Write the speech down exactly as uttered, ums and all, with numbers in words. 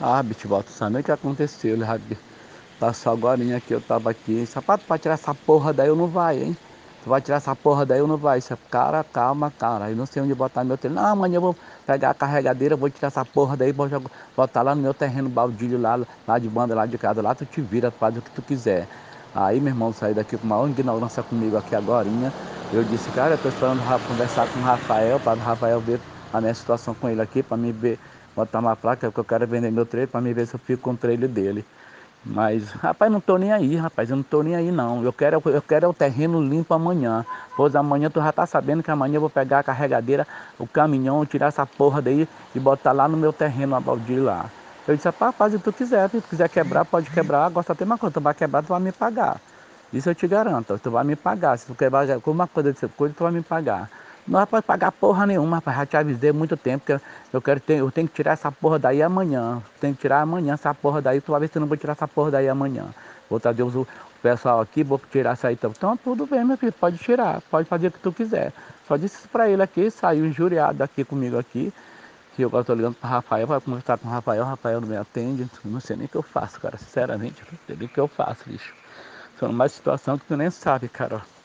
Ah, bicho, bota, sabe o que aconteceu? Ele já passou agorinha aqui, eu tava aqui. Sapato pra tirar essa porra daí eu não vai, hein? Tu vai tirar essa porra daí eu não vai. Isso é- Cara, calma, cara. Eu não sei onde botar meu terreno. Não, amanhã eu vou pegar a carregadeira, vou tirar essa porra daí, vou jogar- botar lá no meu terreno baldio lá, lá de banda, lá de casa. Lá tu te vira, faz o que tu quiser. Aí, meu irmão, saiu daqui com uma ignorância comigo aqui agorinha. Eu disse, cara, eu tô esperando ra- conversar com o Rafael, para o Rafael ver a minha situação com ele aqui, para me ver, botar uma placa, porque eu quero vender meu trailer, para me ver se eu fico com o trailer dele. Mas, rapaz, não tô nem aí, rapaz, eu não tô nem aí não. Eu quero, eu quero é o terreno limpo amanhã. Pois amanhã tu já tá sabendo que amanhã eu vou pegar a carregadeira, o caminhão, tirar essa porra daí e botar lá no meu terreno, a baldio lá. Eu disse, rapaz, faz o que tu quiser, se tu quiser quebrar, pode quebrar. Gosta até uma coisa, tu vai quebrar, tu vai me pagar. Isso eu te garanto, tu vai me pagar. Se tu quebrar alguma coisa dessa coisa, tu vai me pagar. Não pode pagar porra nenhuma, rapaz. Já te avisei há muito tempo que eu quero ter, eu tenho que tirar essa porra daí amanhã. Tenho que tirar amanhã essa porra daí. Tu vai ver se eu não vou tirar essa porra daí amanhã. Vou trazer os- o pessoal aqui, vou tirar isso aí. Então, então tudo bem, meu filho. Pode tirar, pode fazer o que tu quiser. Só disse isso pra ele aqui, saiu injuriado aqui comigo aqui. Que eu agora tô ligando pro Rafael, vai conversar com o Rafael, o Rafael não me atende. Não sei nem o que eu faço, cara. Sinceramente, eu não sei nem o que eu faço, bicho. São mais situação que tu nem sabe, cara.